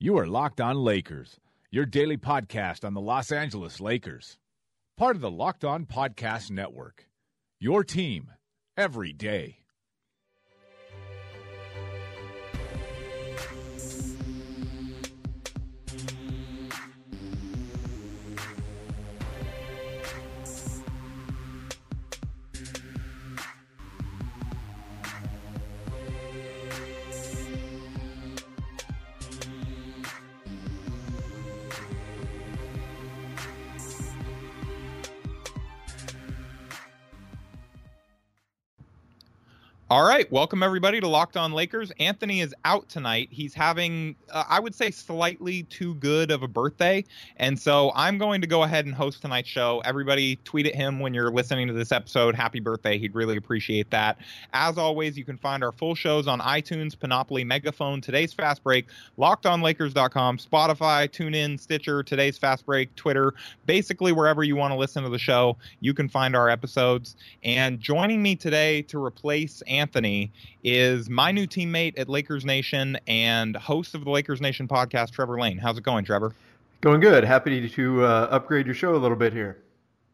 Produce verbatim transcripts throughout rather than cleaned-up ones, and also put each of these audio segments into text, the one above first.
You are Locked On Lakers, your daily podcast on the Los Angeles Lakers. Part of the Locked On Podcast Network, your team every day. All right, welcome everybody to Locked On Lakers. Anthony is out tonight. He's having, uh, I would say, slightly too good of a birthday, and so I'm going to go ahead and host tonight's show. Everybody tweet at him when you're listening to this episode. Happy birthday. He'd really appreciate that. As always, you can find our full shows on iTunes, Panoply, Megaphone, Today's Fast Break, locked on lakers dot com, Spotify, TuneIn, Stitcher, Today's Fast Break, Twitter, basically wherever you want to listen to the show, you can find our episodes. And joining me today to replace Anthony Anthony is my new teammate at Lakers Nation and host of the Lakers Nation podcast, Trevor Lane. How's it going, Trevor? Going good. Happy to uh, upgrade your show a little bit here.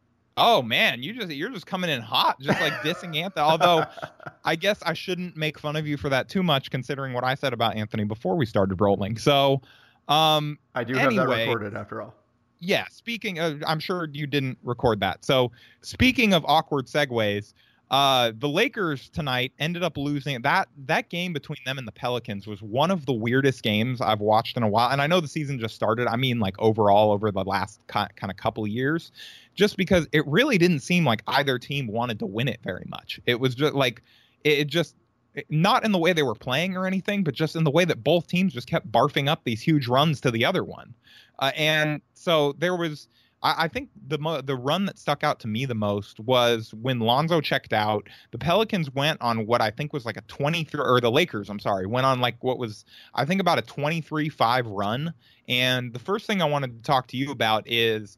Oh man, you just you're just coming in hot, just like dissing Anthony. Although I guess I shouldn't make fun of you for that too much, considering what I said about Anthony before we started rolling. So um, I do anyway, have that recorded after all. Yeah. Speaking of, I'm sure you didn't record that. So speaking of awkward segues. Uh, the Lakers tonight ended up losing. That that game between them and the Pelicans was one of the weirdest games I've watched in a while. And I know the season just started. I mean, like overall over the last kind of couple of years, just because it really didn't seem like either team wanted to win it very much. It was just like it, it just not in the way they were playing or anything, but just in the way that both teams just kept barfing up these huge runs to the other one. Uh, and so there was. I think the mo- the run that stuck out to me the most was when Lonzo checked out. The Pelicans went on what I think was like a twenty-three, or the Lakers, I'm sorry, went on like what was, I think, about a twenty-three five run. And the first thing I wanted to talk to you about is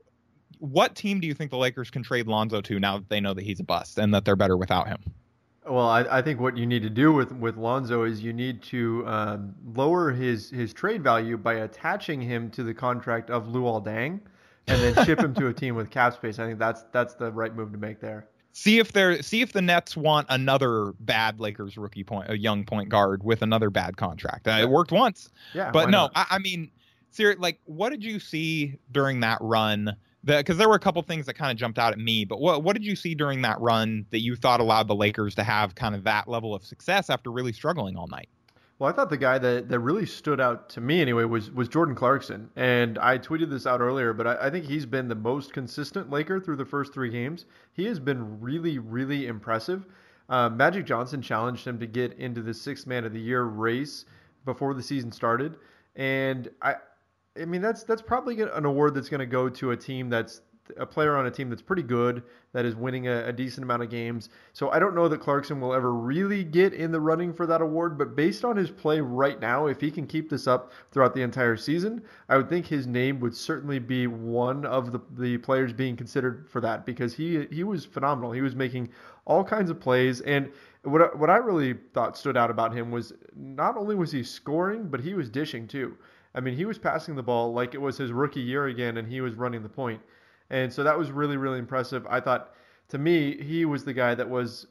what team do you think the Lakers can trade Lonzo to now that they know that he's a bust and that they're better without him? Well, I, I think what you need to do with, with Lonzo is you need to um, lower his, his trade value by attaching him to the contract of Luol Deng. And then ship him to a team with cap space. I think that's that's the right move to make there. See if they're see if the Nets want another bad Lakers rookie point, a young point guard with another bad contract. Uh, it worked once, yeah. But no, I, I mean, seriously, like, what did you see during that run? Because there were a couple things that kind of jumped out at me. But what what did you see during that run that you thought allowed the Lakers to have kind of that level of success after really struggling all night? Well, I thought the guy that, that really stood out to me anyway was was Jordan Clarkson. And I tweeted this out earlier, but I, I think he's been the most consistent Laker through the first three games. He has been really, really impressive. Uh, Magic Johnson challenged him to get into the sixth man of the year race before the season started. And I I mean, that's that's probably an award that's going to go to a team that's a player on a team that's pretty good, that is winning a, a decent amount of games. So I don't know that Clarkson will ever really get in the running for that award, but based on his play right now, if he can keep this up throughout the entire season, I would think his name would certainly be one of the, the players being considered for that, because he he was phenomenal. He was making all kinds of plays, and what what I really thought stood out about him was not only was he scoring, but he was dishing too. I mean, he was passing the ball like it was his rookie year again, and he was running the point. And so that was really, really impressive. I thought, to me, he was the guy that was,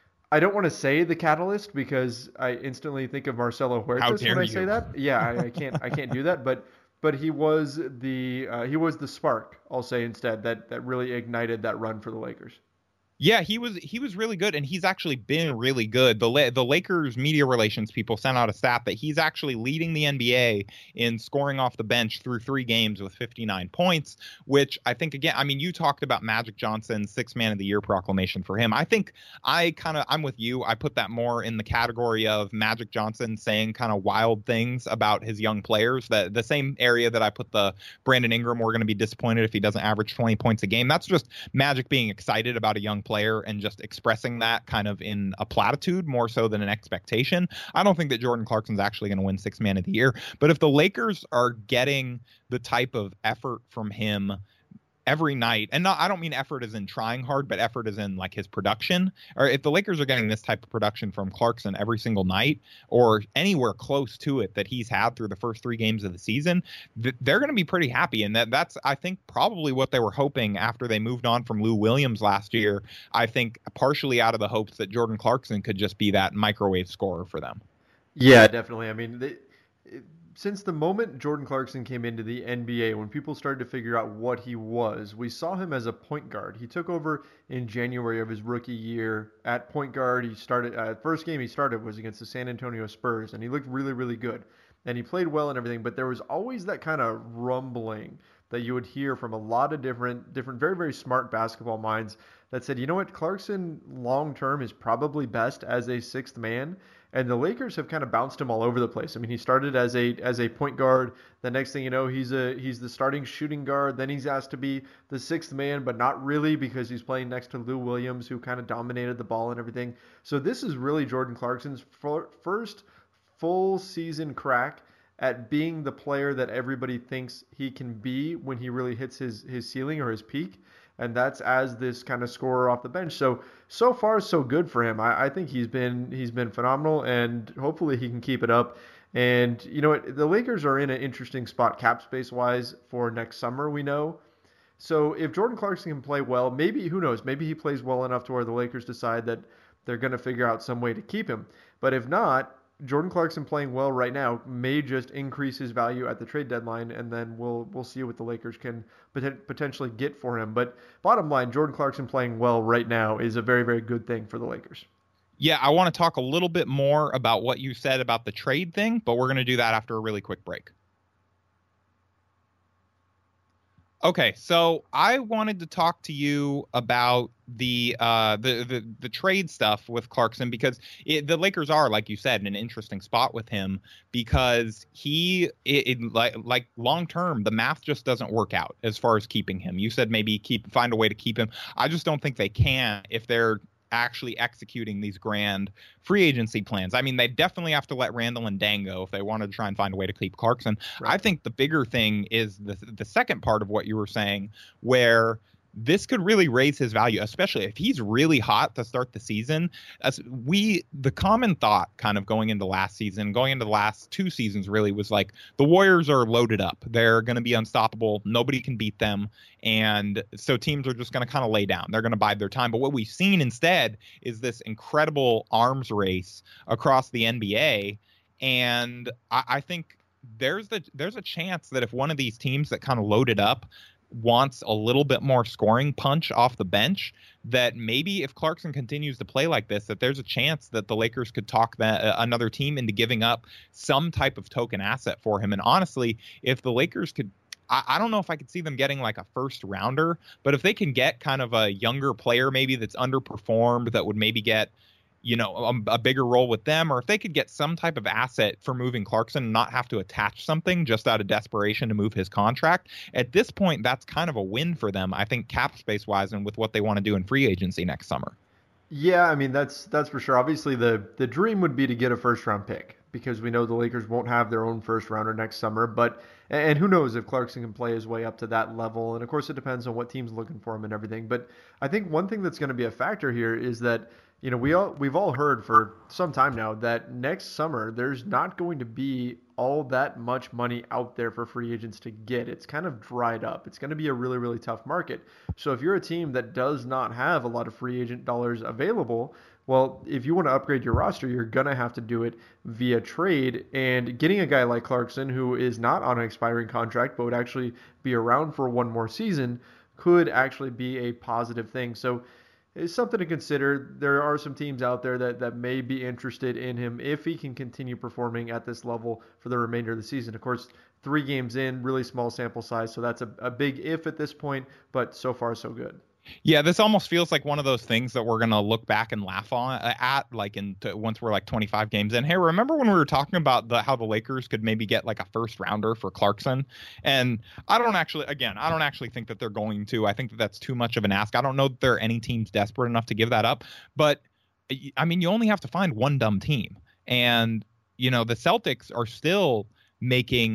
I don't want to say the catalyst because I instantly think of Marcelo Huertas when I you. say that. Yeah, I, I can't I can't do that. But but he was the uh, he was the spark, I'll say instead, that, that really ignited that run for the Lakers. Yeah, he was he was really good, and he's actually been really good. The La- the Lakers media relations people sent out a stat that he's actually leading the N B A in scoring off the bench through three games with fifty-nine points, which I think, again, I mean, you talked about Magic Johnson's sixth man of the year proclamation for him. I think I kind of, I'm with you. I put that more in the category of Magic Johnson saying kind of wild things about his young players, that the same area that I put the Brandon Ingram, we're going to be disappointed if he doesn't average twenty points a game. That's just Magic being excited about a young player and just expressing that kind of in a platitude more so than an expectation. I don't think that Jordan Clarkson's actually going to win sixth man of the year, but if the Lakers are getting the type of effort from him every night, and not, I don't mean effort as in trying hard, but effort as in like his production, or if the Lakers are getting this type of production from Clarkson every single night or anywhere close to it that he's had through the first three games of the season, th- they're going to be pretty happy. And that that's, I think, probably what they were hoping after they moved on from Lou Williams last year. I think partially out of the hopes that Jordan Clarkson could just be that microwave scorer for them. Yeah, definitely. I mean, they, it, since the moment Jordan Clarkson came into the N B A, when people started to figure out what he was, we saw him as a point guard. He took over in January of his rookie year at point guard. He started, uh, first game he started was against the San Antonio Spurs, and he looked really, really good. And he played well and everything, but there was always that kind of rumbling that you would hear from a lot of different, different, very, very smart basketball minds that said, you know what, Clarkson long-term is probably best as a sixth man. And the Lakers have kind of bounced him all over the place. I mean, he started as a as a point guard. The next thing you know, he's a he's the starting shooting guard. Then he's asked to be the sixth man, but not really because he's playing next to Lou Williams, who kind of dominated the ball and everything. So this is really Jordan Clarkson's first full season crack at being the player that everybody thinks he can be when he really hits his his ceiling or his peak. And that's as this kind of scorer off the bench. So, so far, so good for him. I, I think he's been he's been phenomenal, and hopefully he can keep it up. And, you know, the Lakers are in an interesting spot cap space-wise for next summer, we know. So if Jordan Clarkson can play well, maybe, who knows, maybe he plays well enough to where the Lakers decide that they're going to figure out some way to keep him. But if not, Jordan Clarkson playing well right now may just increase his value at the trade deadline, and then we'll we'll see what the Lakers can pot- potentially get for him. But bottom line, Jordan Clarkson playing well right now is a very, very good thing for the Lakers. Yeah, I want to talk a little bit more about what you said about the trade thing, but we're going to do that after a really quick break. Okay, so I wanted to talk to you about the uh, the, the the trade stuff with Clarkson because it, the Lakers are, like you said, in an interesting spot with him because he it, it, like like long term the math just doesn't work out as far as keeping him. You said maybe keep find a way to keep him. I just don't think they can if they're actually executing these grand free agency plans. I mean, they definitely have to let Randall and Dan go if they want to try and find a way to keep Clarkson. Right. I think the bigger thing is the the second part of what you were saying, where this could really raise his value, especially if he's really hot to start the season. As we, the common thought kind of going into last season, going into the last two seasons really was like the Warriors are loaded up. They're going to be unstoppable. Nobody can beat them. And so teams are just going to kind of lay down. They're going to bide their time. But what we've seen instead is this incredible arms race across the N B A. And I, I think there's the there's a chance that if one of these teams that kind of loaded up wants a little bit more scoring punch off the bench, that maybe if Clarkson continues to play like this, that there's a chance that the Lakers could talk that uh, another team into giving up some type of token asset for him. And honestly, if the Lakers could, I, I don't know if I could see them getting like a first rounder, but if they can get kind of a younger player maybe that's underperformed that would maybe get, you know, a, a bigger role with them, or if they could get some type of asset for moving Clarkson and not have to attach something just out of desperation to move his contract, at this point, that's kind of a win for them, I think, cap space wise and with what they want to do in free agency next summer. Yeah, I mean, that's that's for sure. Obviously, the, the dream would be to get a first round pick because we know the Lakers won't have their own first rounder next summer. But and who knows if Clarkson can play his way up to that level. And of course, it depends on what team's looking for him and everything. But I think one thing that's going to be a factor here is that, you know, we all we've all heard for some time now that next summer there's not going to be all that much money out there for free agents to get. It's kind of dried up. It's going to be a really, really tough market. So if you're a team that does not have a lot of free agent dollars available, well, if you want to upgrade your roster, you're going to have to do it via trade. And getting a guy like Clarkson, who is not on an expiring contract but would actually be around for one more season, could actually be a positive thing. So it's something to consider. There are some teams out there that, that may be interested in him if he can continue performing at this level for the remainder of the season. Of course, three games in, really small sample size, so that's a, a big if at this point, but so far so good. Yeah, this almost feels like one of those things that we're going to look back and laugh on at, like in t- once we're like twenty-five games in. Hey, remember when we were talking about the how the Lakers could maybe get like a first rounder for Clarkson? And I don't actually, again, I don't actually think that they're going to. I think that that's too much of an ask. I don't know that there are any teams desperate enough to give that up. But I mean, you only have to find one dumb team. And, you know, the Celtics are still making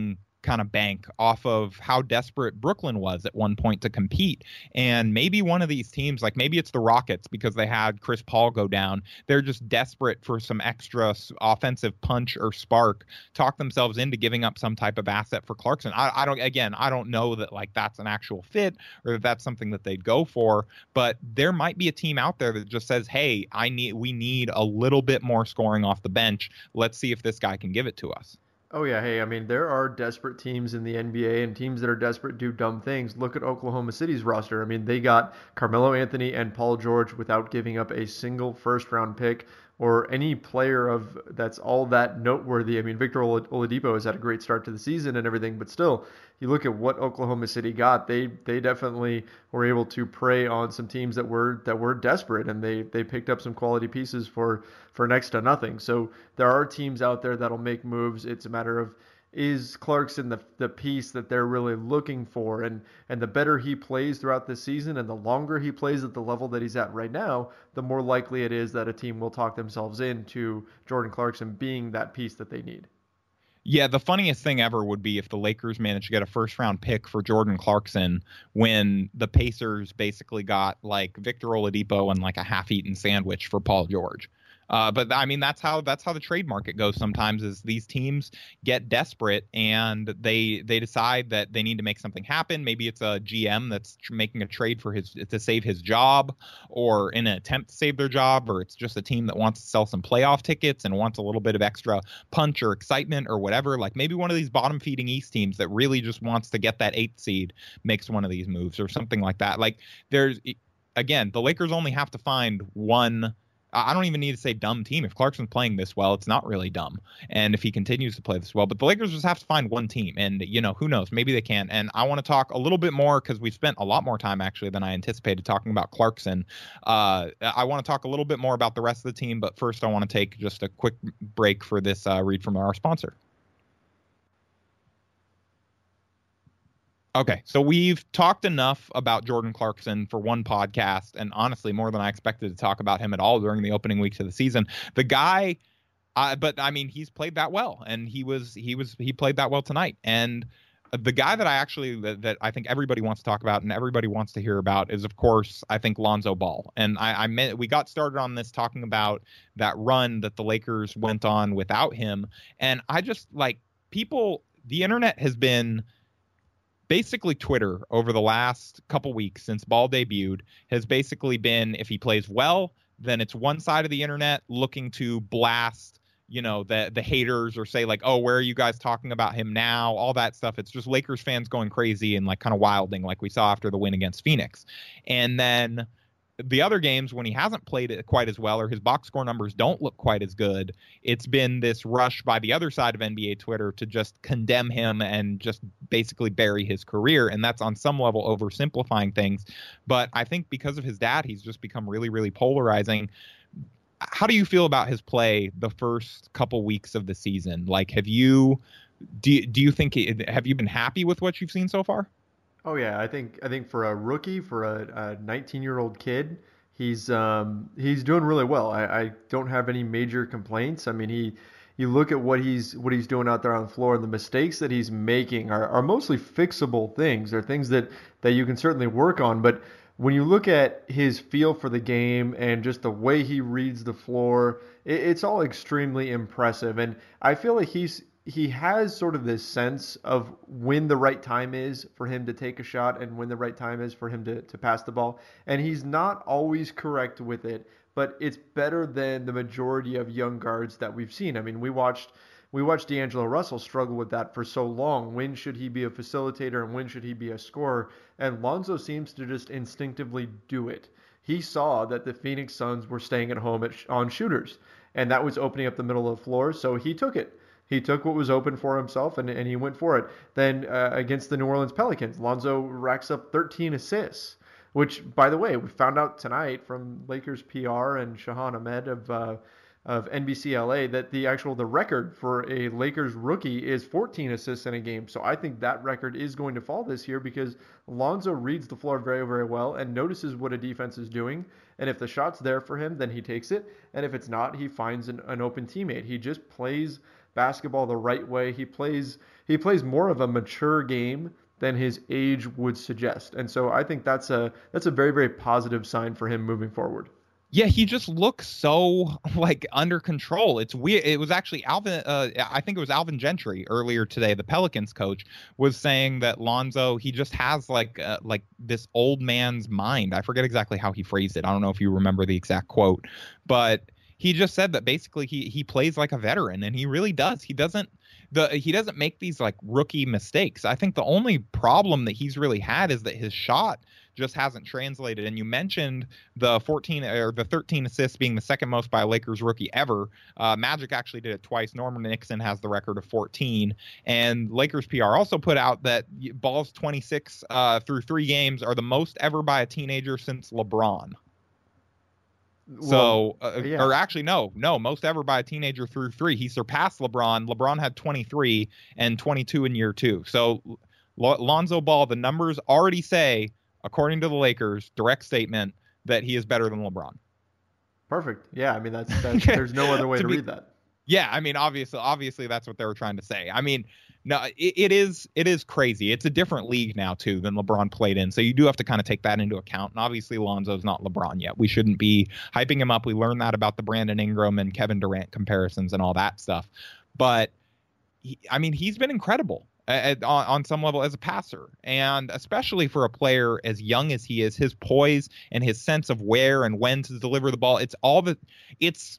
kind of bank off of how desperate Brooklyn was at one point to compete. And maybe one of these teams, like maybe it's the Rockets because they had Chris Paul go down. They're just desperate for some extra offensive punch or spark, talk themselves into giving up some type of asset for Clarkson. I, I don't, again, I don't know that like that's an actual fit or that that's something that they'd go for, but there might be a team out there that just says, hey, I need, we need a little bit more scoring off the bench. Let's see if this guy can give it to us. Oh, yeah. Hey, I mean, there are desperate teams in the N B A and teams that are desperate do dumb things. Look at Oklahoma City's roster. I mean, they got Carmelo Anthony and Paul George without giving up a single first-round pick or any player of that's all that noteworthy. I mean, Victor Oladipo has had a great start to the season and everything, but still, you look at what Oklahoma City got. They they definitely were able to prey on some teams that were that were desperate, and they they picked up some quality pieces for for next to nothing. So there are teams out there that'll make moves. It's a matter of, is Clarkson the the piece that they're really looking for? And and the better he plays throughout the season and the longer he plays at the level that he's at right now, the more likely it is that a team will talk themselves into Jordan Clarkson being that piece that they need. Yeah, the funniest thing ever would be if the Lakers managed to get a first round pick for Jordan Clarkson when the Pacers basically got like Victor Oladipo and like a half-eaten sandwich for Paul George. Uh, but I mean, that's how that's how the trade market goes sometimes, is these teams get desperate and they they decide that they need to make something happen. Maybe it's a G M that's making a trade for his to save his job or in an attempt to save their job, or it's just a team that wants to sell some playoff tickets and wants a little bit of extra punch or excitement or whatever. Like maybe one of these bottom feeding East teams that really just wants to get that eighth seed makes one of these moves or something like that. Like there's, again, the Lakers only have to find one. I don't even need to say dumb team. If Clarkson's playing this well, it's not really dumb. And if he continues to play this well, but the Lakers just have to find one team. And, you know, who knows? Maybe they can. And I want to talk a little bit more because we spent a lot more time actually than I anticipated talking about Clarkson. Uh, I want to talk a little bit more about the rest of the team. But first, I want to take just a quick break for this uh, read from our sponsor. Okay, so we've talked enough about Jordan Clarkson for one podcast, and honestly, more than I expected to talk about him at all during the opening weeks of the season. The guy, uh, but I mean, he's played that well, and he was he was he played that well tonight. And the guy that I actually that, that I think everybody wants to talk about and everybody wants to hear about is, of course, I think Lonzo Ball. And I, I meant we got started on this talking about that run that the Lakers went on without him, and I just like people. The internet has been. Basically, Twitter over the last couple weeks since Ball debuted has basically been, if he plays well, then it's one side of the internet looking to blast, you know, the the haters or say like, oh, where are you guys talking about him now? All that stuff. It's just Lakers fans going crazy and like kind of wilding like we saw after the win against Phoenix. And then the other games when he hasn't played it quite as well or his box score numbers don't look quite as good, it's been this rush by the other side of N B A Twitter to just condemn him and just basically bury his career. And that's on some level oversimplifying things. But I think because of his dad, he's just become really, really polarizing. How do you feel about his play the first couple weeks of the season? Like, have you do, do you think have you been happy with what you've seen so far? Oh yeah, I think I think for a rookie, for a nineteen-year-old kid, he's um, he's doing really well. I, I don't have any major complaints. I mean, he you look at what he's what he's doing out there on the floor, and the mistakes that he's making are, are mostly fixable things. They're things that that you can certainly work on. But when you look at his feel for the game and just the way he reads the floor, it, it's all extremely impressive. And I feel like he's he has sort of this sense of when the right time is for him to take a shot and when the right time is for him to, to pass the ball. And he's not always correct with it, but it's better than the majority of young guards that we've seen. I mean, we watched we watched D'Angelo Russell struggle with that for so long. When should he be a facilitator and when should he be a scorer? And Lonzo seems to just instinctively do it. He saw that the Phoenix Suns were staying at home at, on shooters, and that was opening up the middle of the floor, so he took it. He took what was open for himself, and, and he went for it. Then uh, against the New Orleans Pelicans, Lonzo racks up thirteen assists, which, by the way, we found out tonight from Lakers P R and Shahan Ahmed of uh, of N B C L A that the actual the record for a Lakers rookie is fourteen assists in a game. So I think that record is going to fall this year because Lonzo reads the floor very, very well and notices what a defense is doing. And if the shot's there for him, then he takes it. And if it's not, he finds an, an open teammate. He just plays basketball the right way. He plays he plays more of a mature game than his age would suggest. And so I think that's a that's a very, very positive sign for him moving forward. Yeah, he just looks so like under control. It's weird. It was actually Alvin. Uh, I think it was Alvin Gentry earlier today. The Pelicans coach was saying that Lonzo, he just has like uh, like this old man's mind. I forget exactly how he phrased it. I don't know if you remember the exact quote, but he just said that basically he he plays like a veteran, and he really does. He doesn't the he doesn't make these like rookie mistakes. I think the only problem that he's really had is that his shot just hasn't translated. And you mentioned the fourteen or the thirteen assists being the second most by a Lakers rookie ever. Uh, Magic actually did it twice. Norman Nixon has the record of fourteen. And Lakers P R also put out that balls twenty-six uh, through three games are the most ever by a teenager since LeBron. So, well, uh, yeah. or actually, no, no, most ever by a teenager through three. He surpassed LeBron. LeBron had twenty-three and twenty-two in year two. So L- Lonzo Ball, the numbers already say, according to the Lakers, direct statement, that he is better than LeBron. Perfect. Yeah, I mean, that's, that's there's no other way to, to be, read that. Yeah, I mean, obviously, obviously, that's what they were trying to say. I mean, no, it, it is it is crazy. It's a different league now, too, than LeBron played in. So you do have to kind of take that into account. And obviously, Lonzo's not LeBron yet. We shouldn't be hyping him up. We learned that about the Brandon Ingram and Kevin Durant comparisons and all that stuff. But, he, I mean, he's been incredible. At, on, on some level as a passer, and especially for a player as young as he is, his poise and his sense of where and when to deliver the ball. It's all the it's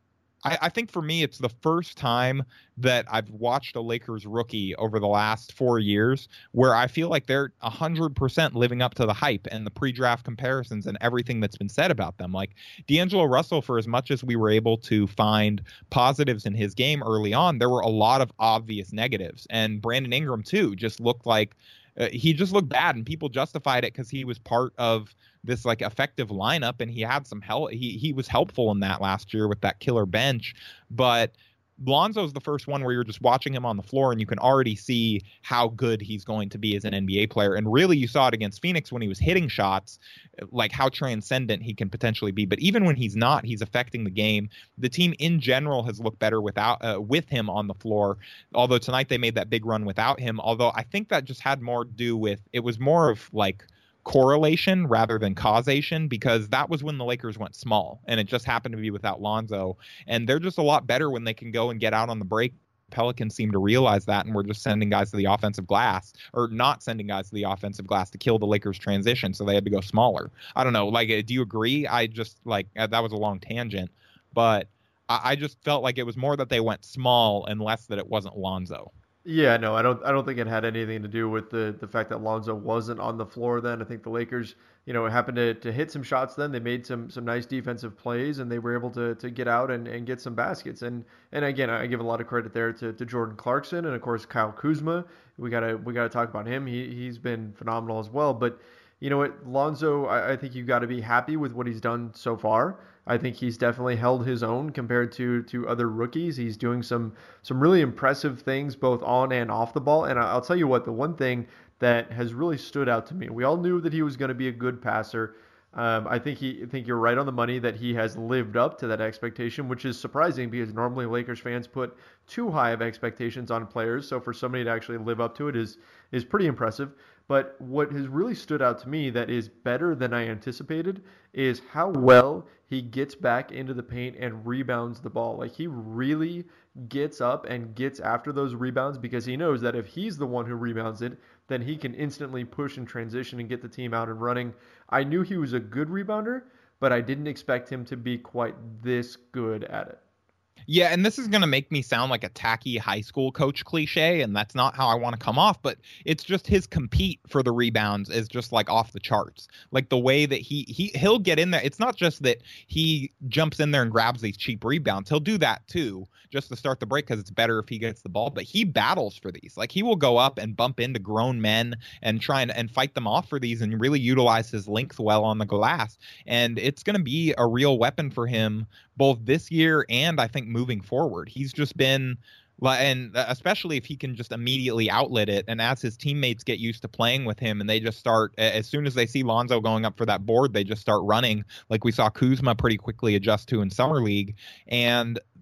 I, I think for me, it's the first time that I've watched a Lakers rookie over the last four years where I feel like they're one hundred percent living up to the hype and the pre-draft comparisons and everything that's been said about them. Like D'Angelo Russell, for as much as we were able to find positives in his game early on, there were a lot of obvious negatives. And Brandon Ingram, too, just looked like uh, he just looked bad, and people justified it because he was part of this like effective lineup, and he had some help. He he was helpful in that last year with that killer bench. But Lonzo's the first one where you're just watching him on the floor and you can already see how good he's going to be as an N B A player. And really, you saw it against Phoenix when he was hitting shots, like how transcendent he can potentially be. But even when he's not, he's affecting the game. The team in general has looked better without uh, with him on the floor. Although tonight they made that big run without him. Although I think that just had more to do with, it was more of like correlation rather than causation, because that was when the Lakers went small and it just happened to be without Lonzo, and they're just a lot better when they can go and get out on the break. Pelicans seem to realize that, and we're just sending guys to the offensive glass, or not sending guys to the offensive glass to kill the Lakers transition, so they had to go smaller. I don't know, like, do you agree? I just like that was a long tangent, but I, I just felt like it was more that they went small and less that it wasn't Lonzo. Yeah, no, I don't. I don't think it had anything to do with the the fact that Lonzo wasn't on the floor then. I think the Lakers, you know, happened to, to hit some shots then. They made some some nice defensive plays, and they were able to to get out and, and get some baskets. And and again, I give a lot of credit there to, to Jordan Clarkson and of course Kyle Kuzma. We gotta we gotta talk about him. He he's been phenomenal as well. But you know what, Lonzo, I, I think you got to be happy with what he's done so far. I think he's definitely held his own compared to to other rookies. He's doing some some really impressive things both on and off the ball. And I'll tell you what, the one thing that has really stood out to me, we all knew that he was going to be a good passer. Um, I think he I think you're right on the money that he has lived up to that expectation, which is surprising because normally Lakers fans put too high of expectations on players. So for somebody to actually live up to it is is pretty impressive. But what has really stood out to me that is better than I anticipated is how well he gets back into the paint and rebounds the ball. Like, he really gets up and gets after those rebounds because he knows that if he's the one who rebounds it, then he can instantly push and transition and get the team out and running. I knew he was a good rebounder, but I didn't expect him to be quite this good at it. Yeah, and this is going to make me sound like a tacky high school coach cliche, and that's not how I want to come off, but it's just his compete for the rebounds is just like off the charts. Like the way that he, he, he'll get in there. It's not just that he jumps in there and grabs these cheap rebounds. He'll do that too, just to start the break because it's better if he gets the ball, but he battles for these. Like he will go up and bump into grown men and try and, and fight them off for these and really utilize his length well on the glass. And it's going to be a real weapon for him both this year and I think moving forward. He's just been, and especially if he can just immediately outlet it, and as his teammates get used to playing with him and they just start, as soon as they see Lonzo going up for that board, they just start running, like we saw Kuzma pretty quickly adjust to in Summer League. And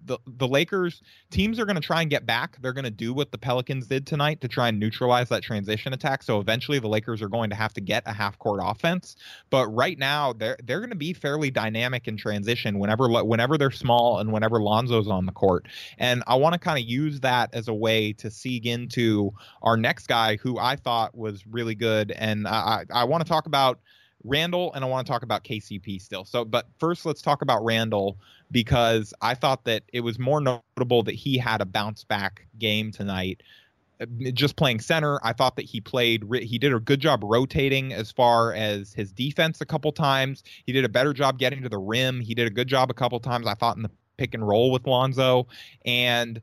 the the Lakers teams are going to try and get back. They're going to do what the Pelicans did tonight to try and neutralize that transition attack. So eventually the Lakers are going to have to get a half court offense. But right now they're they're going to be fairly dynamic in transition whenever whenever they're small and whenever Lonzo's on the court. And I want to kind of use that as a way to seeg into our next guy who I thought was really good. And I I, I want to talk about Randall, and I want to talk about K C P still. So, but first let's talk about Randall, because I thought that it was more notable that he had a bounce back game tonight. Just playing center, I thought that he played, he did a good job rotating as far as his defense a couple times. He did a better job getting to the rim. He did a good job a couple times, I thought, in the pick and roll with Lonzo. And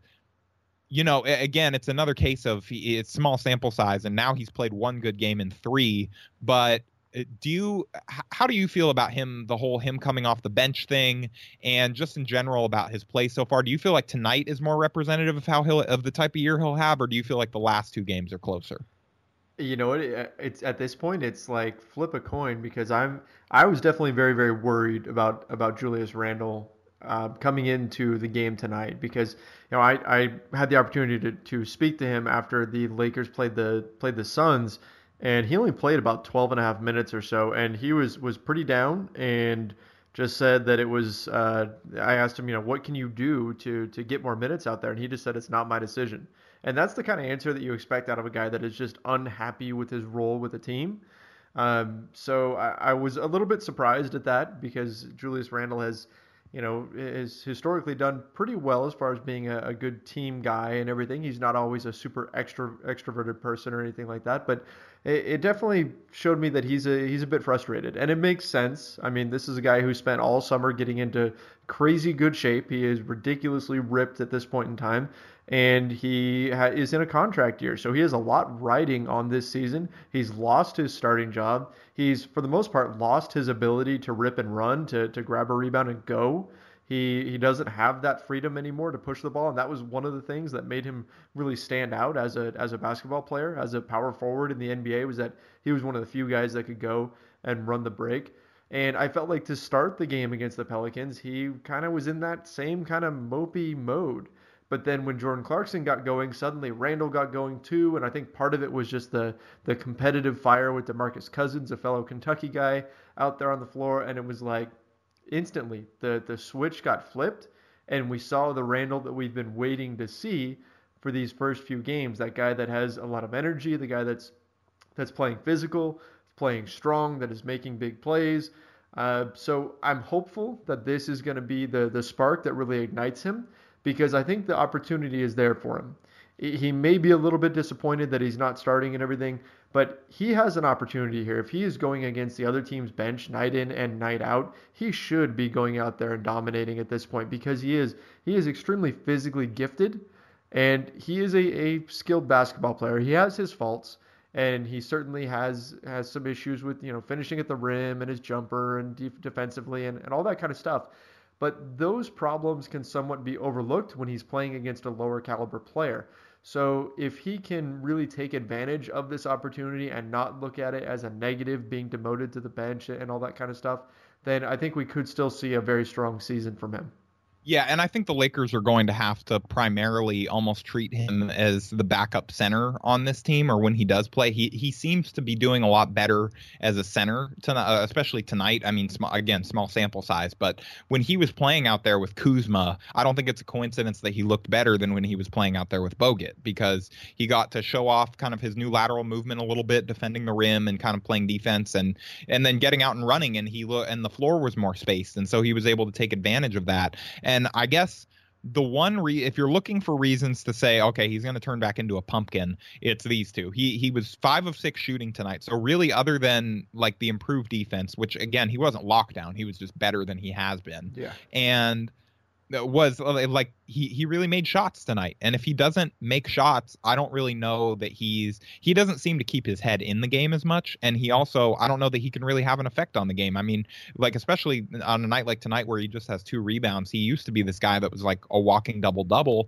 you know, again, it's another case of it's small sample size, and now he's played one good game in three, but do you how do you feel about him, the whole him coming off the bench thing, and just in general about his play so far? Do you feel like tonight is more representative of how he'll of the type of year he'll have, or do you feel like the last two games are closer? You know, it, it's at this point it's like flip a coin, because I'm I was definitely very very worried about about Julius Randle uh, coming into the game tonight, because you know I, I had the opportunity to, to speak to him after the Lakers played the played the Suns. And he only played about twelve and a half minutes or so, and he was, was pretty down and just said that it was, uh, I asked him, you know, what can you do to, to get more minutes out there? And he just said, it's not my decision. And that's the kind of answer that you expect out of a guy that is just unhappy with his role with the team. Um, so I, I was a little bit surprised at that, because Julius Randle has, you know, has historically done pretty well as far as being a, a good team guy and everything. He's not always a super extra extroverted person or anything like that, but it, it definitely showed me that he's a he's a bit frustrated, and it makes sense. I mean, this is a guy who spent all summer getting into crazy good shape. He is ridiculously ripped at this point in time, and he ha- is in a contract year, so he has a lot riding on this season. He's lost his starting job. He's, for the most part, lost his ability to rip and run, to to grab a rebound and go. He he doesn't have that freedom anymore to push the ball, and that was one of the things that made him really stand out as a as a basketball player, as a power forward in the N B A, was that he was one of the few guys that could go and run the break. And I felt like to start the game against the Pelicans, he kind of was in that same kind of mopey mode. But then when Jordan Clarkson got going, suddenly Randall got going too, and I think part of it was just the the competitive fire with DeMarcus Cousins, a fellow Kentucky guy, out there on the floor, and it was like instantly the the switch got flipped, and we saw the Randall that we've been waiting to see for these first few games. That guy that has a lot of energy, the guy that's that's playing physical, playing strong, that is making big plays. Uh, so I'm hopeful that this is going to be the the spark that really ignites him, because I think the opportunity is there for him. He may be a little bit disappointed that he's not starting and everything, but he has an opportunity here. If he is going against the other team's bench night in and night out, he should be going out there and dominating at this point, because he is he is extremely physically gifted, and he is a, a skilled basketball player. He has his faults, and he certainly has has some issues with, you know, finishing at the rim and his jumper and def- defensively and, and all that kind of stuff. But those problems can somewhat be overlooked when he's playing against a lower caliber player. So if he can really take advantage of this opportunity and not look at it as a negative, being demoted to the bench and all that kind of stuff, then I think we could still see a very strong season from him. Yeah, and I think the Lakers are going to have to primarily almost treat him as the backup center on this team, or when he does play. He he seems to be doing a lot better as a center, tonight, especially tonight. I mean, small, again, small sample size, but when he was playing out there with Kuzma, I don't think it's a coincidence that he looked better than when he was playing out there with Bogut, because he got to show off kind of his new lateral movement a little bit, defending the rim and kind of playing defense, and and then getting out and running, and he lo- and the floor was more spaced, and so he was able to take advantage of that. And I guess the one re if you're looking for reasons to say, okay, he's going to turn back into a pumpkin, it's these two. He he was five of six shooting tonight. So really, other than like the improved defense, which again, he wasn't locked down, he was just better than he has been. Yeah. And was like he he really made shots tonight, and if he doesn't make shots, I don't really know that he's he doesn't seem to keep his head in the game as much, and he also I don't know that he can really have an effect on the game. I mean, like especially on a night like tonight where he just has two rebounds, he used to be this guy that was like a walking double double,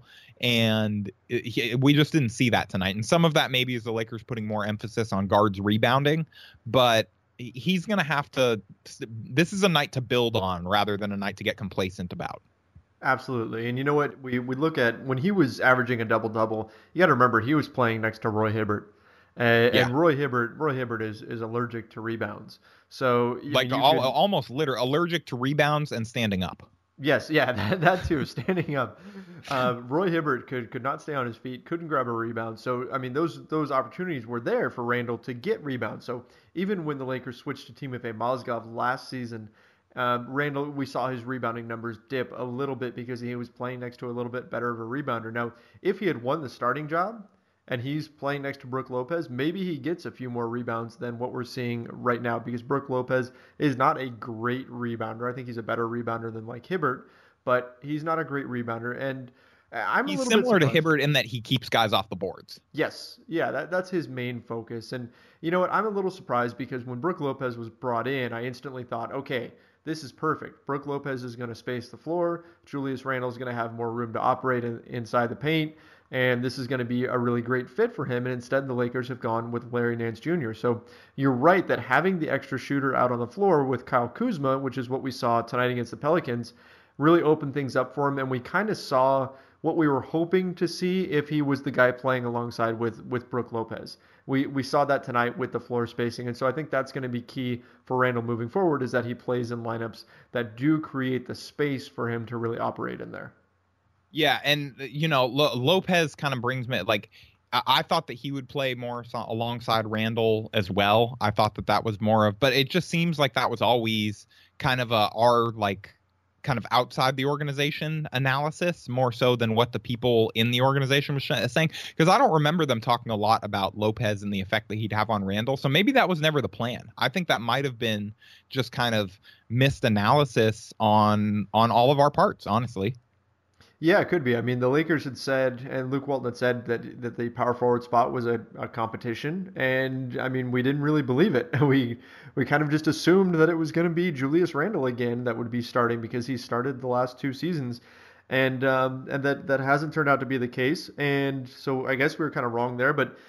and it, he, we just didn't see that tonight. And some of that maybe is the Lakers putting more emphasis on guards rebounding, but he's gonna have to. This is a night to build on rather than a night to get complacent about. Absolutely. And you know what? We we look at when he was averaging a double double, you got to remember he was playing next to Roy Hibbert. And, Yeah. and Roy Hibbert, Roy Hibbert is, is allergic to rebounds. So I Like mean, you all, could, almost literal allergic to rebounds and standing up. yes, yeah, that, that too, standing up. Uh, Roy Hibbert could could not stay on his feet, couldn't grab a rebound. So I mean, those those opportunities were there for Randall to get rebounds. So even when the Lakers switched to Timofey Mozgov last season, um, Randall, we saw his rebounding numbers dip a little bit because he was playing next to a little bit better of a rebounder. Now, if he had won the starting job and he's playing next to Brook Lopez, maybe he gets a few more rebounds than what we're seeing right now because Brook Lopez is not a great rebounder. I think he's a better rebounder than like Hibbert, but he's not a great rebounder. And I'm a He's little similar bit to surprised. Hibbert in that he keeps guys off the boards. Yes, yeah, that, that's his main focus. And you know what? I'm a little surprised because when Brook Lopez was brought in, I instantly thought, okay, this is perfect. Brook Lopez is going to space the floor. Julius Randle is going to have more room to operate in, inside the paint. And this is going to be a really great fit for him. And instead, the Lakers have gone with Larry Nance Junior So you're right that having the extra shooter out on the floor with Kyle Kuzma, which is what we saw tonight against the Pelicans, really opened things up for him. And we kind of saw what we were hoping to see if he was the guy playing alongside with, with Brook Lopez. We we saw that tonight with the floor spacing. And so I think that's going to be key for Randall moving forward is that he plays in lineups that do create the space for him to really operate in there. Yeah, and you know, L- Lopez kind of brings me like I-, I thought that he would play more so- alongside Randall as well. I thought that that was more of, but it just seems like that was always kind of a our like kind of outside the organization analysis more so than what the people in the organization was saying. Because I don't remember them talking a lot about Lopez and the effect that he'd have on Randall. So maybe that was never the plan. I think that might have been just kind of missed analysis on on all of our parts, honestly. Yeah, it could be. I mean, the Lakers had said, and Luke Walton had said that that the power forward spot was a, a competition, and I mean, we didn't really believe it. We we kind of just assumed that it was going to be Julius Randle again that would be starting because he started the last two seasons, and um, and that that hasn't turned out to be the case. And so I guess we were kind of wrong there. But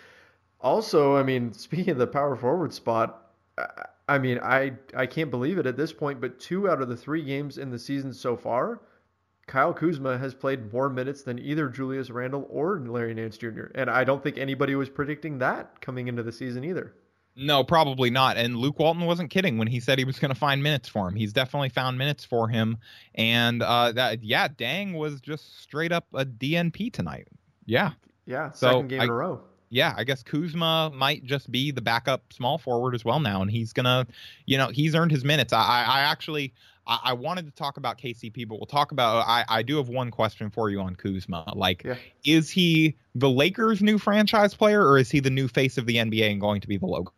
also, I mean, speaking of the power forward spot, I, I mean, I I can't believe it at this point, but two out of the three games in the season so far, Kyle Kuzma has played more minutes than either Julius Randle or Larry Nance Junior And I don't think anybody was predicting that coming into the season either. No, probably not. And Luke Walton wasn't kidding when he said he was going to find minutes for him. He's definitely found minutes for him. And uh, that, yeah, Dang was just straight up a D N P tonight. Yeah. Yeah, So second game I, in a row. Yeah, I guess Kuzma might just be the backup small forward as well now. And he's going to, you know, he's earned his minutes. I, I actually, I, I wanted to talk about K C P, but we'll talk about, I, I do have one question for you on Kuzma. Like, Yeah. is he the Lakers' new franchise player or is he the new face of the N B A and going to be the logo?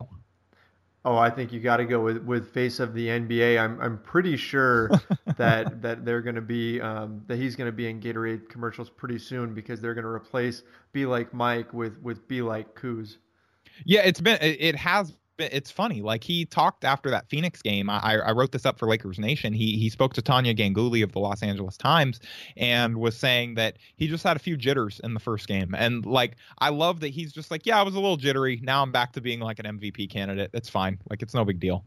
Oh, I think you got to go with, with face of the N B A. I'm I'm pretty sure that that they're going to be um, that he's going to be in Gatorade commercials pretty soon because they're going to replace Be Like Mike with with Be Like Kuz. Yeah, it's been it it has been it's funny. Like he talked after that Phoenix game. I I wrote this up for Lakers Nation. He he spoke to Tanya Ganguly of the Los Angeles Times and was saying that he just had a few jitters in the first game. And like I love that he's just like, yeah, I was a little jittery. Now I'm back to being like an M V P candidate. It's fine. Like it's no big deal.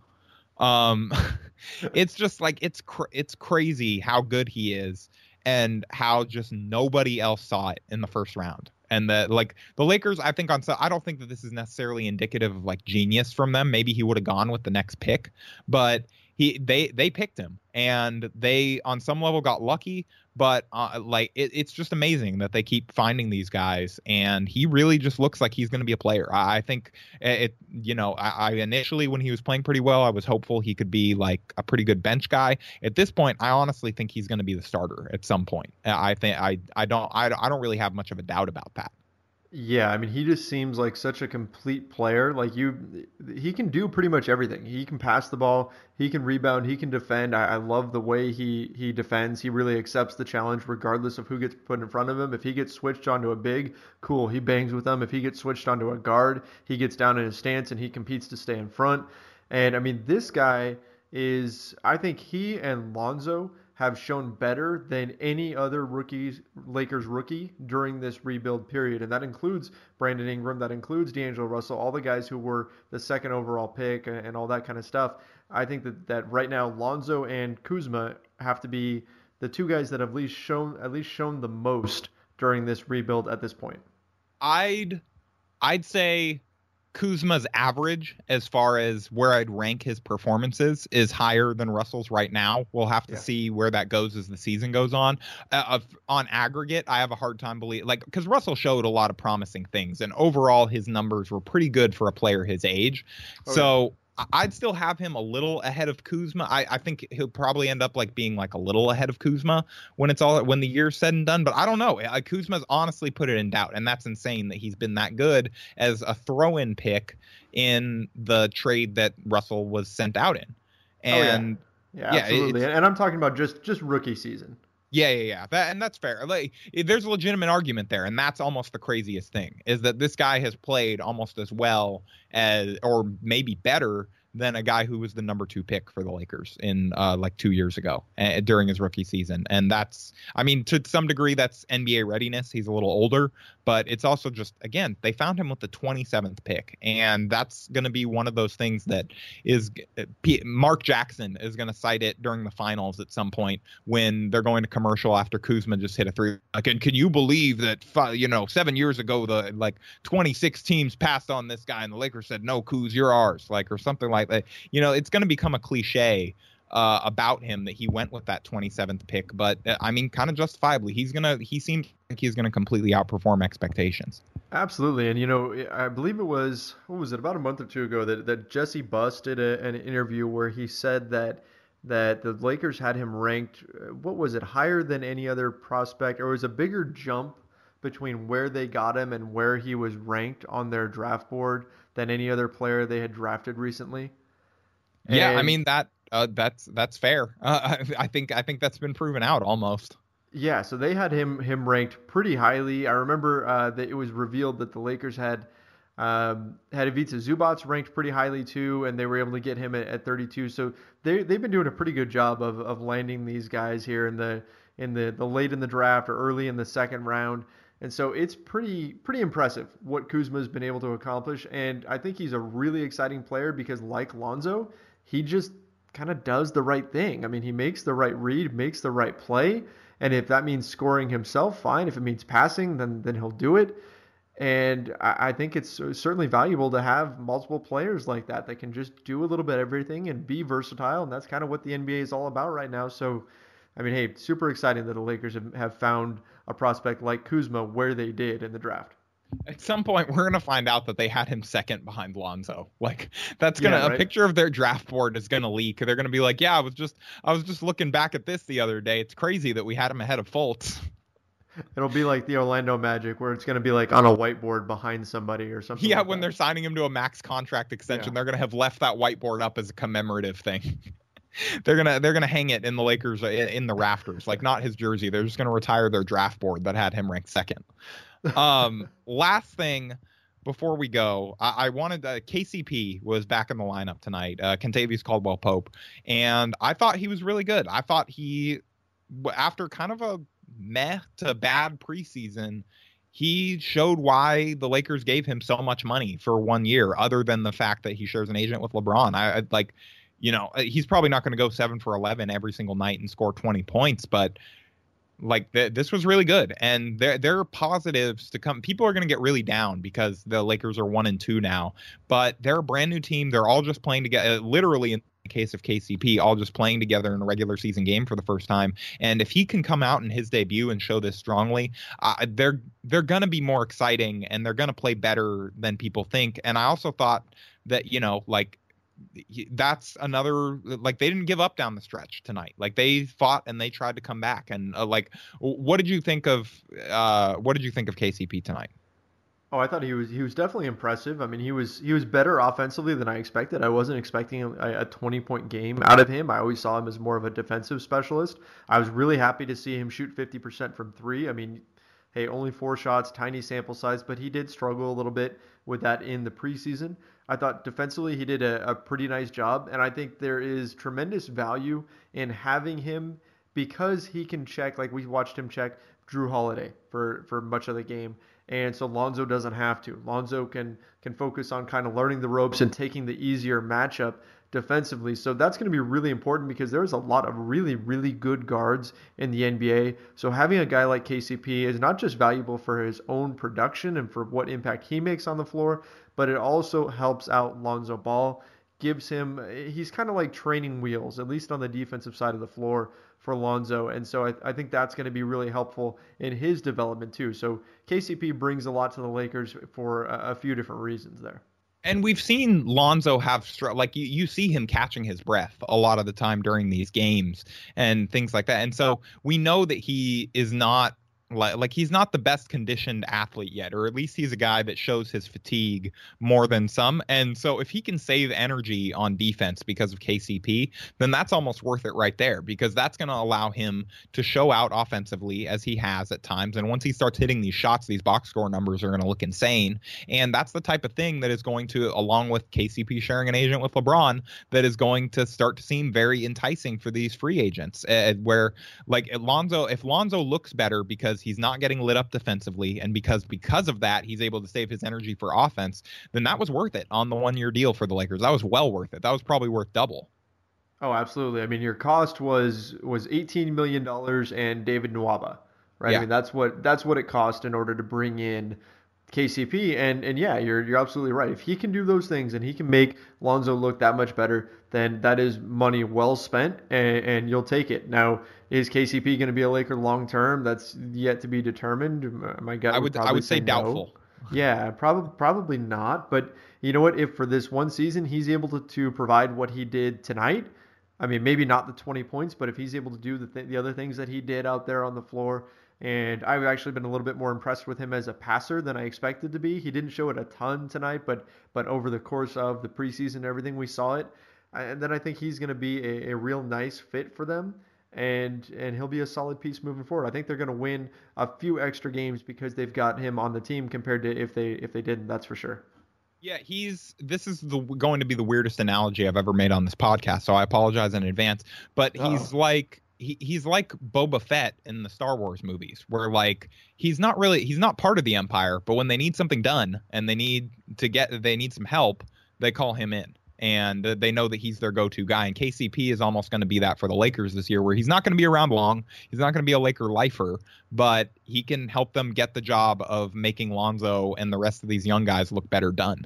Um it's just like it's cr- it's crazy how good he is and how just nobody else saw it in the first round. And the like the Lakers, I think on so I don't think that this is necessarily indicative of like genius from them. Maybe he would have gone with the next pick, but he they they picked him and they on some level got lucky. But uh, like it, it's just amazing that they keep finding these guys, and he really just looks like he's going to be a player. I, I think it. You know, I, I initially when he was playing pretty well, I was hopeful he could be like a pretty good bench guy. At this point, I honestly think he's going to be the starter at some point. I think I I don't I, I don't really have much of a doubt about that. Yeah, I mean, he just seems like such a complete player. Like you, he can do pretty much everything. He can pass the ball, he can rebound, he can defend. I, I love the way he he defends. He really accepts the challenge regardless of who gets put in front of him. If he gets switched onto a big, cool, he bangs with them. If he gets switched onto a guard, he gets down in his stance and he competes to stay in front. And I mean, this guy is, I think he and Lonzo have shown better than any other rookies, Lakers rookie during this rebuild period. And that includes Brandon Ingram, that includes D'Angelo Russell, all the guys who were the second overall pick and all that kind of stuff. I think that, that right now Lonzo and Kuzma have to be the two guys that have at least shown at least shown the most during this rebuild at this point? I'd I'd say Kuzma's average, as far as where I'd rank his performances, is higher than Russell's right now. We'll have to yeah. see where that goes as the season goes on. Uh, on aggregate, I have a hard time believing, like, because Russell showed a lot of promising things, and overall his numbers were pretty good for a player his age. Oh, so. Yeah. I'd still have him a little ahead of Kuzma. I, I think he'll probably end up like being like a little ahead of Kuzma when it's all when the year's said and done. But I don't know. Kuzma's honestly put it in doubt, and that's insane that he's been that good as a throw-in pick in the trade that Russell was sent out in. And oh, yeah, yeah, absolutely. And I'm talking about just just rookie season. Yeah, yeah, yeah. That, and that's fair. Like, there's a legitimate argument there, and that's almost the craziest thing, is that this guy has played almost as well as, or maybe better, than a guy who was the number two pick for the Lakers in uh, like two years ago uh, during his rookie season. And that's, I mean, to some degree, that's N B A readiness. He's a little older, but it's also just, again, they found him with the twenty-seventh pick. And that's going to be one of those things that is uh, P- Mark Jackson is going to cite it during the finals at some point when they're going to commercial after Kuzma just hit a three. Like, and can you believe that, five, you know, seven years ago, the like twenty-six teams passed on this guy and the Lakers said, no, Kuz, you're ours, like, or something like that. You know, it's going to become a cliche uh, about him that he went with that twenty-seventh pick. But uh, I mean, kind of justifiably, he's going to he seems like he's going to completely outperform expectations. Absolutely. And, you know, I believe it was, what was it, about a month or two ago that, that Jesse Buss did a, an interview where he said that that the Lakers had him ranked, what was it, higher than any other prospect, or it was a bigger jump between where they got him and where he was ranked on their draft board than any other player they had drafted recently. Yeah, and, I mean that uh, that's that's fair. Uh, I, I think I think that's been proven out almost. Yeah, so they had him him ranked pretty highly. I remember uh, that it was revealed that the Lakers had um, had Ivica Zubac ranked pretty highly too, and they were able to get him at, at thirty-two. So they they've been doing a pretty good job of of landing these guys here in the in the, the late in the draft or early in the second round. And so it's pretty pretty impressive what Kuzma's been able to accomplish. And I think he's a really exciting player because, like Lonzo, he just kind of does the right thing. I mean, he makes the right read, makes the right play. And if that means scoring himself, fine. If it means passing, then then he'll do it. And I, I think it's certainly valuable to have multiple players like that that can just do a little bit of everything and be versatile. And that's kind of what the N B A is all about right now. So, I mean, hey, super exciting that the Lakers have, have found a prospect like Kuzma where they did in the draft. At some point, we're going to find out that they had him second behind Lonzo. Like, that's going to, yeah, right? a picture of their draft board is going to leak. They're going to be like, yeah, I was just, I was just looking back at this the other day. It's crazy that we had him ahead of Fultz. It'll be like the Orlando Magic where it's going to be like on a whiteboard behind somebody or something. Yeah, like when that. They're signing him to a max contract extension, Yeah. They're going to have left that whiteboard up as a commemorative thing. They're gonna they're gonna hang it in the Lakers in the rafters, like not his jersey. They're just gonna retire their draft board that had him ranked second. Um, last thing before we go, I, I wanted uh, K C P was back in the lineup tonight. Uh, Kentavious Caldwell Pope, and I thought he was really good. I thought he, after kind of a meh to bad preseason, he showed why the Lakers gave him so much money for one year, other than the fact that he shares an agent with LeBron. I, I like. You know, he's probably not going to go seven for eleven every single night and score twenty points, but like th- this was really good. And there, there are positives to come. People are going to get really down because the Lakers are one and two now, but they're a brand new team. They're all just playing together, literally in the case of K C P, all just playing together in a regular season game for the first time. And if he can come out in his debut and show this strongly, uh, they're, they're going to be more exciting and they're going to play better than people think. And I also thought that, you know, like, that's another, like, they didn't give up down the stretch tonight. Like, they fought and they tried to come back. And uh, like, what did you think of uh what did you think of K C P tonight? Oh, I thought he was he was definitely impressive. I mean, he was he was better offensively than I expected. I wasn't expecting a, a twenty point game out of him. I always saw him as more of a defensive specialist. I was really happy to see him shoot fifty percent from three. I mean, hey, only four shots, tiny sample size, but he did struggle a little bit with that in the preseason. I thought defensively he did a, a pretty nice job, and I think there is tremendous value in having him because he can check, like we watched him check Drew Holiday for, for much of the game. and so Lonzo doesn't have to. Lonzo can can focus on kind of learning the ropes and taking the easier matchup defensively. So that's going to be really important because there's a lot of really, really good guards in the N B A. So having a guy like K C P is not just valuable for his own production and for what impact he makes on the floor, but it also helps out Lonzo Ball, gives him, he's kind of like training wheels, at least on the defensive side of the floor for Lonzo. And so I, I think that's going to be really helpful in his development too. So K C P brings a lot to the Lakers for a, a few different reasons there. And we've seen Lonzo have str- like you, you see him catching his breath a lot of the time during these games and things like that. And so we know that he is not like, like he's not the best conditioned athlete yet, or at least he's a guy that shows his fatigue more than some. And so if he can save energy on defense because of K C P, then that's almost worth it right there, because that's going to allow him to show out offensively as he has at times. And once he starts hitting these shots, these box score numbers are going to look insane. And that's the type of thing that is going to, along with K C P sharing an agent with LeBron, that is going to start to seem very enticing for these free agents, uh, where like Lonzo, if Lonzo looks better because he's not getting lit up defensively, and because because of that he's able to save his energy for offense, then that was worth it on the one-year deal for the Lakers. That was well worth it. That was probably worth double. Oh, absolutely. I mean, your cost was was eighteen million dollars and David Nwaba, right? Yeah. I mean, that's what that's what it cost in order to bring in K C P. And and yeah, you're you're absolutely right. If he can do those things and he can make Lonzo look that much better, then that is money well spent, and, and you'll take it. Now, is K C P going to be a Laker long term? That's yet to be determined. My gut I would would I would say, say doubtful. No. Yeah, probably probably not. But you know what? If for this one season he's able to, to provide what he did tonight, I mean, maybe not the twenty points, but if he's able to do the th- the other things that he did out there on the floor, and I've actually been a little bit more impressed with him as a passer than I expected to be. He didn't show it a ton tonight, but but over the course of the preseason and everything, we saw it. And then I think he's going to be a, a real nice fit for them, and and he'll be a solid piece moving forward. I think they're going to win a few extra games because they've got him on the team compared to if they if they didn't. That's for sure. Yeah, he's this is the going to be the weirdest analogy I've ever made on this podcast, so I apologize in advance. But Uh-oh. he's like he, he's like Boba Fett in the Star Wars movies, where like he's not really he's not part of the Empire, but when they need something done and they need to get they need some help, they call him in. And they know that he's their go-to guy. And K C P is almost going to be that for the Lakers this year, where he's not going to be around long. He's not going to be a Laker lifer, but he can help them get the job of making Lonzo and the rest of these young guys look better done.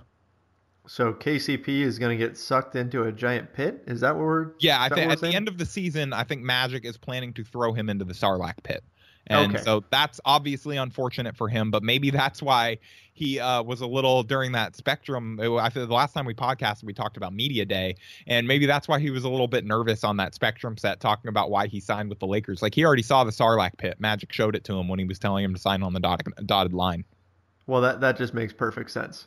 So K C P is going to get sucked into a giant pit? Is that what we're Yeah, I think at saying? the end of the season, I think Magic is planning to throw him into the Sarlacc pit. And Okay. so that's obviously unfortunate for him, but maybe that's why he uh, was a little during that Spectrum. I feel the last time we podcasted, we talked about Media Day, and maybe that's why he was a little bit nervous on that Spectrum set, talking about why he signed with the Lakers. Like, he already saw the Sarlacc pit. Magic showed it to him when he was telling him to sign on the dotted, dotted line. Well, that, that just makes perfect sense.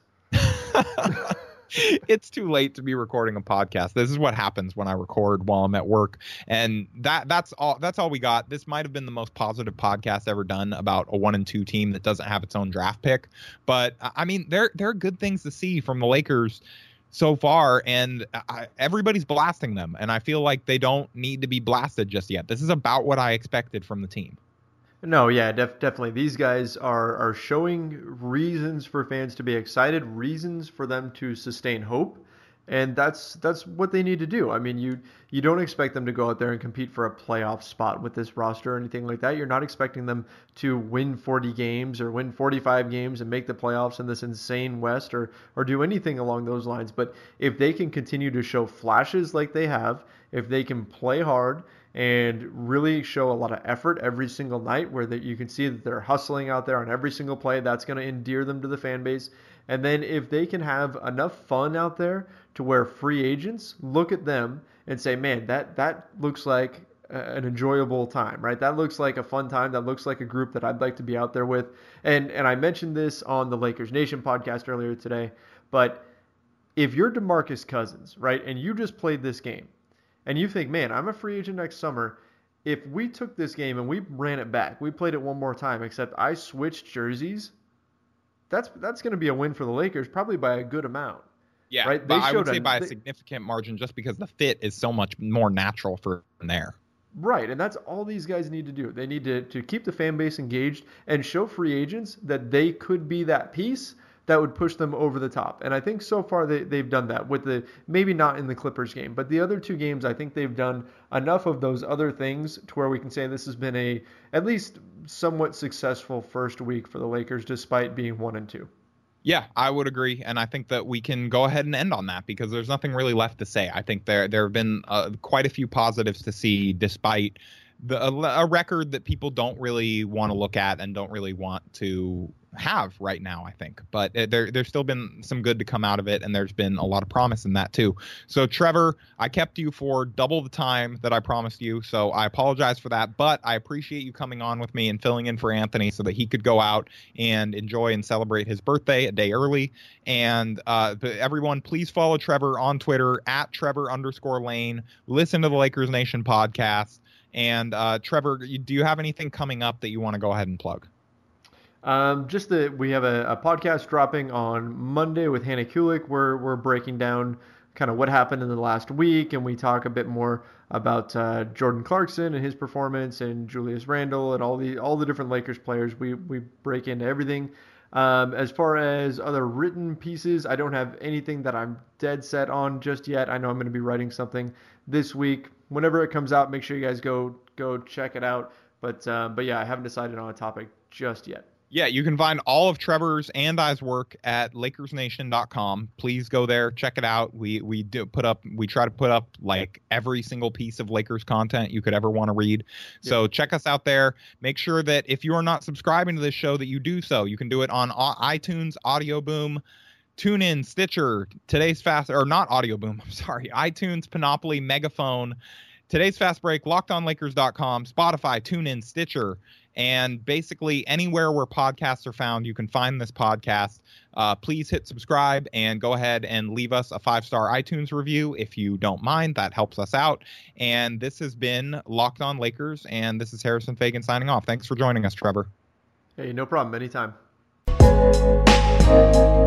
It's too late to be recording a podcast. This is what happens when I record while I'm at work. And that that's all that's all we got. This might have been the most positive podcast ever done about a one and two team that doesn't have its own draft pick. But I mean, there there are good things to see from the Lakers so far, and I, everybody's blasting them. And I feel like they don't need to be blasted just yet. This is about what I expected from the team. No, yeah, def- definitely. These guys are are showing reasons for fans to be excited, reasons for them to sustain hope, and that's that's what they need to do. I mean, you you don't expect them to go out there and compete for a playoff spot with this roster or anything like that. You're not expecting them to win forty games or win forty-five games and make the playoffs in this insane West, or or do anything along those lines. But if they can continue to show flashes like they have, if they can play hard and really show a lot of effort every single night, where that you can see that they're hustling out there on every single play, that's going to endear them to the fan base. And then if they can have enough fun out there to where free agents look at them and say, man, that that looks like an enjoyable time, right? That looks like a fun time. That looks like a group that I'd like to be out there with. And and I mentioned this on the Lakers Nation podcast earlier today, but if you're DeMarcus Cousins, right, and you just played this game, and you think, man, I'm a free agent next summer. If we took this game and we ran it back, we played it one more time, except I switched jerseys, that's that's going to be a win for the Lakers, probably by a good amount. Yeah, right? But They I would showed say a- by a they- significant margin, just because the fit is so much more natural for them there. Right, and that's all these guys need to do. They need to, to keep the fan base engaged and show free agents that they could be that piece that would push them over the top. And I think so far they, they've done that with the, maybe not in the Clippers game, but the other two games, I think they've done enough of those other things to where we can say this has been a at least somewhat successful first week for the Lakers, despite being one and two. Yeah, I would agree, and I think that we can go ahead and end on that because there's nothing really left to say. I think there there have been uh, quite a few positives to see, despite the a, a record that people don't really want to look at and don't really want to have right now, I think. But there there's still been some good to come out of it, and there's been a lot of promise in that too. So Trevor, I kept you for double the time that I promised you, so I apologize for that, but I appreciate you coming on with me and filling in for Anthony so that he could go out and enjoy and celebrate his birthday a day early. And uh, everyone, please follow Trevor on Twitter at Trevor underscore Lane. Listen to the Lakers Nation podcast. And uh, Trevor, do you have anything coming up that you want to go ahead and plug? Um, just that we have a, a podcast dropping on Monday with Hannah Kulik. We're we're breaking down kind of what happened in the last week, and we talk a bit more about uh, Jordan Clarkson and his performance, and Julius Randle, and all the all the different Lakers players. We we break into everything. Um, as far as other written pieces, I don't have anything that I'm dead set on just yet. I know I'm going to be writing something this week. Whenever it comes out, make sure you guys go go check it out. But uh, but yeah, I haven't decided on a topic just yet. Yeah, you can find all of Trevor's and I's work at Lakers Nation dot com. Please go there, check it out. We we do put up, we try to put up like every single piece of Lakers content you could ever want to read. Yeah. So check us out there. Make sure that if you are not subscribing to this show, that you do so. You can do it on iTunes, Audio Boom, TuneIn, Stitcher, Today's Fast, or not Audio Boom, I'm sorry, iTunes, Panoply, Megaphone, Today's Fast Break, Locked On Lakers dot com, Spotify, TuneIn, Stitcher, and basically anywhere where podcasts are found, you can find this podcast. Uh, please hit subscribe and go ahead and leave us a five-star iTunes review if you don't mind. That helps us out. And this has been Locked On Lakers, and this is Harrison Fagan signing off. Thanks for joining us, Trevor. Hey, no problem. Anytime.